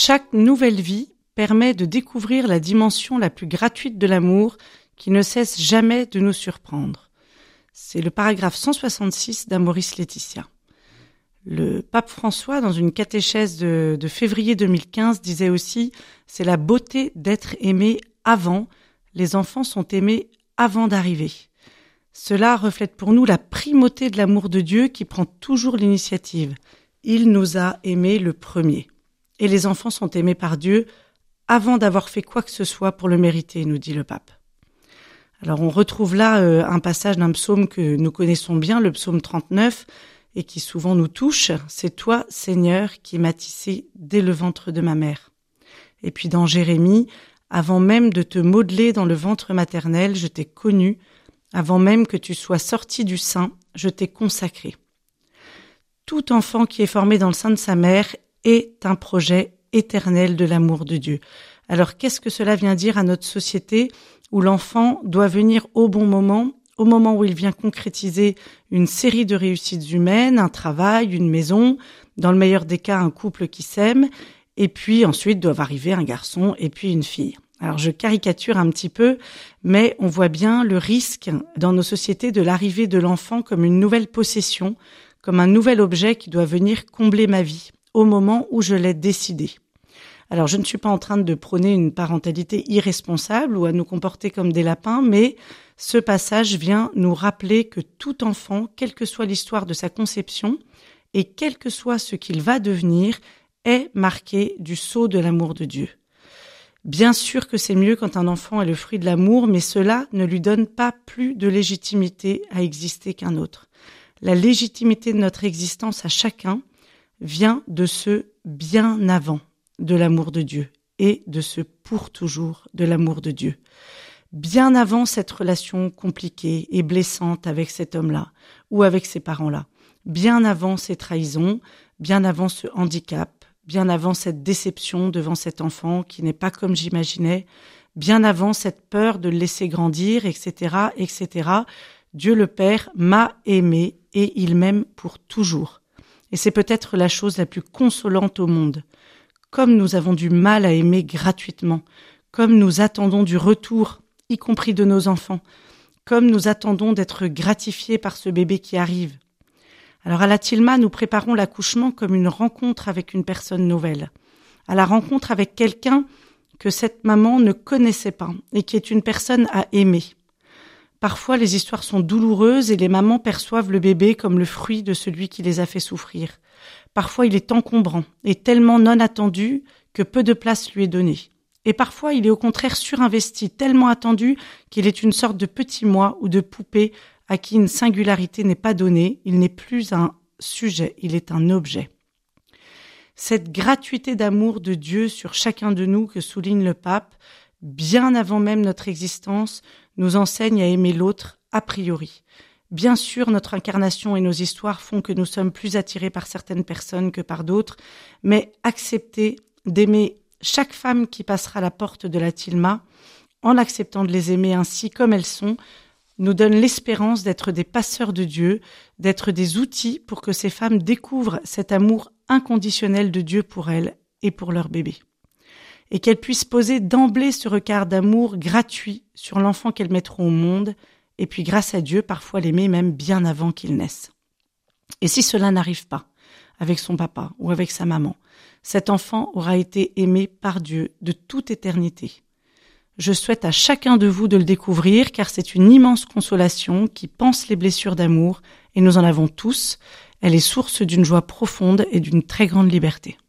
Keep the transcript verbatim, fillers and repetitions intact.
Chaque nouvelle vie permet de découvrir la dimension la plus gratuite de l'amour qui ne cesse jamais de nous surprendre. C'est le paragraphe cent soixante-six d'Amoris Laetitia. Le pape François, dans une catéchèse de, de février deux mille quinze, disait aussi « C'est la beauté d'être aimé avant, les enfants sont aimés avant d'arriver ». Cela reflète pour nous la primauté de l'amour de Dieu qui prend toujours l'initiative. Il nous a aimés le premier. Et les enfants sont aimés par Dieu avant d'avoir fait quoi que ce soit pour le mériter, nous dit le pape. Alors on retrouve là euh, un passage d'un psaume que nous connaissons bien, le psaume trente-neuf, et qui souvent nous touche. C'est toi, Seigneur, qui m'as tissé dès le ventre de ma mère. Et puis dans Jérémie, avant même de te modeler dans le ventre maternel, je t'ai connu. Avant même que tu sois sorti du sein, je t'ai consacré. Tout enfant qui est formé dans le sein de sa mère est un projet éternel de l'amour de Dieu. Alors qu'est-ce que cela vient dire à notre société où l'enfant doit venir au bon moment, au moment où il vient concrétiser une série de réussites humaines, un travail, une maison, dans le meilleur des cas un couple qui s'aime, et puis ensuite doivent arriver un garçon et puis une fille. Alors je caricature un petit peu, mais on voit bien le risque dans nos sociétés de l'arrivée de l'enfant comme une nouvelle possession, comme un nouvel objet qui doit venir combler ma vie, au moment où je l'ai décidé. Alors je ne suis pas en train de prôner une parentalité irresponsable ou à nous comporter comme des lapins, mais ce passage vient nous rappeler que tout enfant, quelle que soit l'histoire de sa conception et quel que soit ce qu'il va devenir, est marqué du sceau de l'amour de Dieu. Bien sûr que c'est mieux quand un enfant est le fruit de l'amour, mais cela ne lui donne pas plus de légitimité à exister qu'un autre. La légitimité de notre existence à chacun vient de ce bien avant de l'amour de Dieu et de ce pour toujours de l'amour de Dieu. Bien avant cette relation compliquée et blessante avec cet homme-là ou avec ces parents-là, bien avant ces trahisons, bien avant ce handicap, bien avant cette déception devant cet enfant qui n'est pas comme j'imaginais, bien avant cette peur de le laisser grandir, et cetera, et cetera. Dieu le Père m'a aimé et il m'aime pour toujours. Et c'est peut-être la chose la plus consolante au monde. Comme nous avons du mal à aimer gratuitement, comme nous attendons du retour, y compris de nos enfants, comme nous attendons d'être gratifiés par ce bébé qui arrive. Alors à la Tilma, nous préparons l'accouchement comme une rencontre avec une personne nouvelle, à la rencontre avec quelqu'un que cette maman ne connaissait pas et qui est une personne à aimer. Parfois, les histoires sont douloureuses et les mamans perçoivent le bébé comme le fruit de celui qui les a fait souffrir. Parfois, il est encombrant et tellement non attendu que peu de place lui est donnée. Et parfois, il est au contraire surinvesti, tellement attendu qu'il est une sorte de petit moi ou de poupée à qui une singularité n'est pas donnée. Il n'est plus un sujet, il est un objet. Cette gratuité d'amour de Dieu sur chacun de nous que souligne le pape, bien avant même notre existence, nous enseigne à aimer l'autre a priori. Bien sûr, notre incarnation et nos histoires font que nous sommes plus attirés par certaines personnes que par d'autres, mais accepter d'aimer chaque femme qui passera la porte de la Tilma, en acceptant de les aimer ainsi comme elles sont, nous donne l'espérance d'être des passeurs de Dieu, d'être des outils pour que ces femmes découvrent cet amour inconditionnel de Dieu pour elles et pour leur bébé. Et qu'elles puissent poser d'emblée ce regard d'amour gratuit sur l'enfant qu'elles mettront au monde, et puis grâce à Dieu, parfois l'aimer même bien avant qu'il naisse. Et si cela n'arrive pas, avec son papa ou avec sa maman, cet enfant aura été aimé par Dieu de toute éternité. Je souhaite à chacun de vous de le découvrir, car c'est une immense consolation qui panse les blessures d'amour, et nous en avons tous. Elle est source d'une joie profonde et d'une très grande liberté.